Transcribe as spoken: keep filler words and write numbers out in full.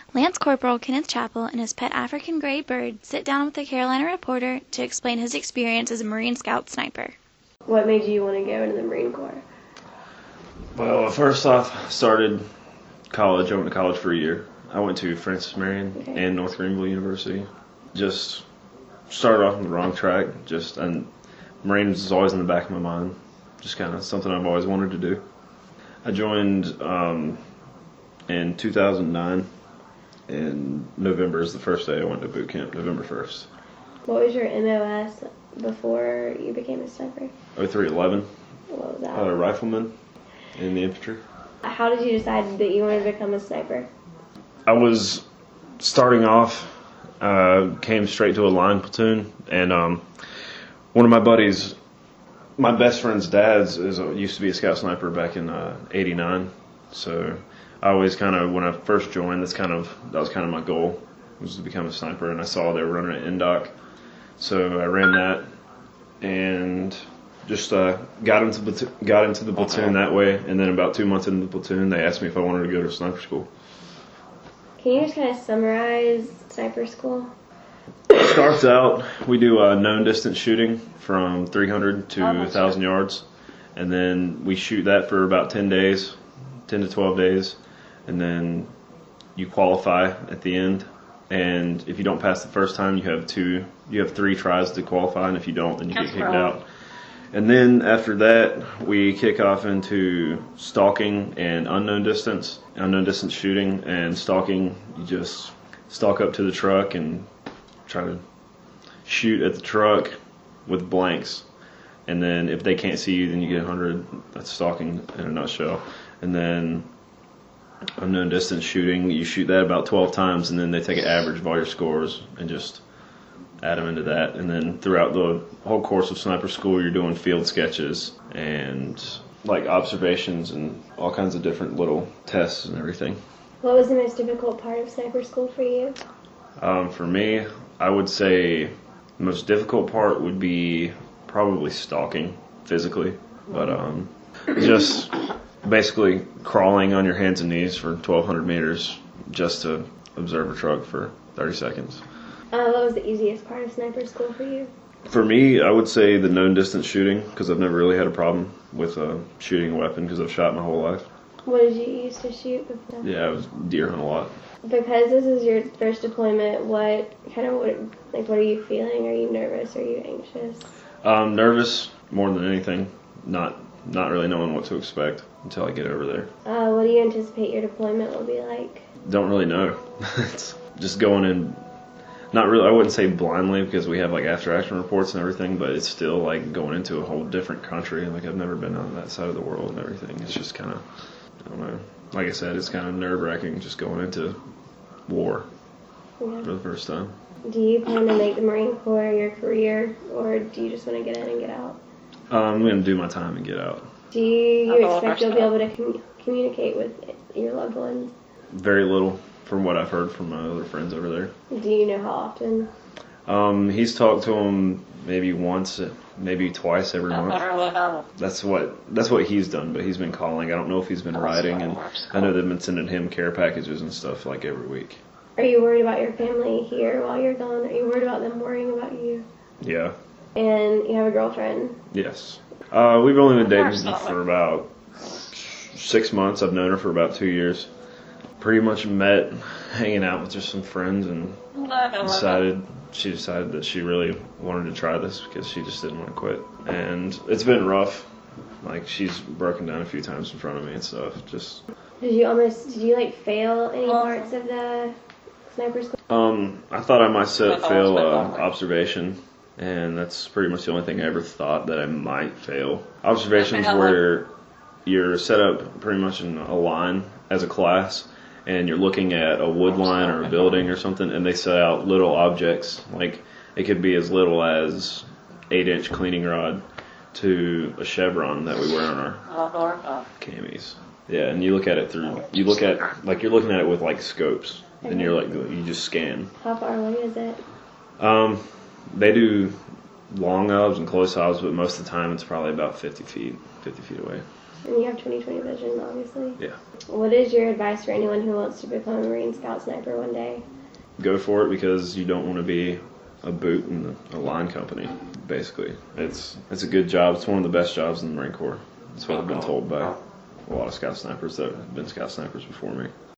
Lance Corporal Kenneth Chappell and his pet African gray bird sit down with the Carolina Reporter to explain his experience as a Marine Scout sniper. What made you want to go into the Marine Corps? Well, first off, I started college. I went to college for a year. I went to Francis Marion okay. and North Greenville University. Just started off on the wrong track. Just and Marines is always in the back of my mind. Just kind of something I've always wanted to do. I joined um, in two thousand nine. And November is the first day I went to boot camp, November first. What was your M O S before you became a sniper? oh three eleven. What was that? I was a rifleman in the infantry. How did you decide that you wanted to become a sniper? I was starting off, uh, came straight to a line platoon, and um, one of my buddies, my best friend's dad's, is a, used to be a scout sniper back in uh, eighty-nine, so I always kind of, when I first joined, that's kind of, that was kind of my goal, was to become a sniper, and I saw they were running an N D O C, so I ran that, and just uh, got into platoon, got into the platoon that way, and then about two months into the platoon, they asked me if I wanted to go to sniper school. Can you just kind of summarize sniper school? It starts out, we do uh, known distance shooting from three hundred to one thousand yards, and then we shoot that for about ten days, ten to twelve days. And then you qualify at the end, and if you don't pass the first time, you have two, you have three tries to qualify, and if you don't, then you get kicked out. And then after that, we kick off into stalking and unknown distance, unknown distance shooting. And stalking, you just stalk up to the truck and try to shoot at the truck with blanks. And then if they can't see you, then you get one hundred. That's stalking in a nutshell. And then unknown distance shooting, you shoot that about twelve times, and then they take an average of all your scores and just add them into that. And then throughout the whole course of sniper school, you're doing field sketches and like observations and all kinds of different little tests and everything. What was the most difficult part of sniper school for you? Um, for me, I would say the most difficult part would be probably stalking physically, but um, just basically crawling on your hands and knees for twelve hundred meters just to observe a truck for thirty seconds. Uh, what was the easiest part of sniper school for you? For me, I would say the known distance shooting, because I've never really had a problem with uh, shooting a weapon because I've shot my whole life. What did you use to shoot before? Yeah, I was deer hunt a lot. Because this is your first deployment, what kind of what like what are you feeling? Are you nervous? Are you anxious? Um, nervous more than anything. Not not really knowing what to expect until I get over there. Uh, what do you anticipate your deployment will be like? Don't really know. It's just going in. Not really. I wouldn't say blindly because we have like after action reports and everything, but it's still like going into a whole different country. Like I've never been on that side of the world and everything. It's just kind of, I don't know. Like I said, it's kind of nerve wracking just going into war yeah. for the first time. Do you plan to make the Marine Corps your career, or do you just want to get in and get out? Um, I'm going to do my time and get out. Do you, you expect you'll be able to com- communicate with your loved ones? Very little, from what I've heard from my other friends over there. Do you know how often? Um, he's talked to them maybe once, maybe twice every month. That's what that's what he's done, but he's been calling. I don't know if he's been writing, and I know they've been sending him care packages and stuff like every week. Are you worried about your family here while you're gone? Are you worried about them worrying about you? Yeah. And you have a girlfriend? Yes. Uh, we've only been dating for about six months. I've known her for about two years. Pretty much met hanging out with just some friends and decided she decided that she really wanted to try this because she just didn't want to quit. And it's been rough. Like she's broken down a few times in front of me and stuff. Just Did you almost did you like fail any parts of the sniper school? Um, I thought I might set, fail uh, observation, and that's pretty much the only thing I ever thought that I might fail. Observations where you're set up pretty much in a line as a class, and you're looking at a wood line or a building or something, and they set out little objects. Like it could be as little as eight inch cleaning rod to a chevron that we wear on our camis. Yeah, and you look at it through, you look at, like you're looking at it with like scopes, and you're like, you just scan. How far away is it? Um, they do long obs and close obs, but most of the time it's probably about fifty feet, fifty feet away. And you have twenty twenty vision, obviously. Yeah. What is your advice for anyone who wants to become a Marine Scout Sniper one day? Go for it, because you don't want to be a boot in a line company, basically. It's it's a good job. It's one of the best jobs in the Marine Corps. That's what I've been told by a lot of Scout Snipers that have been Scout Snipers before me.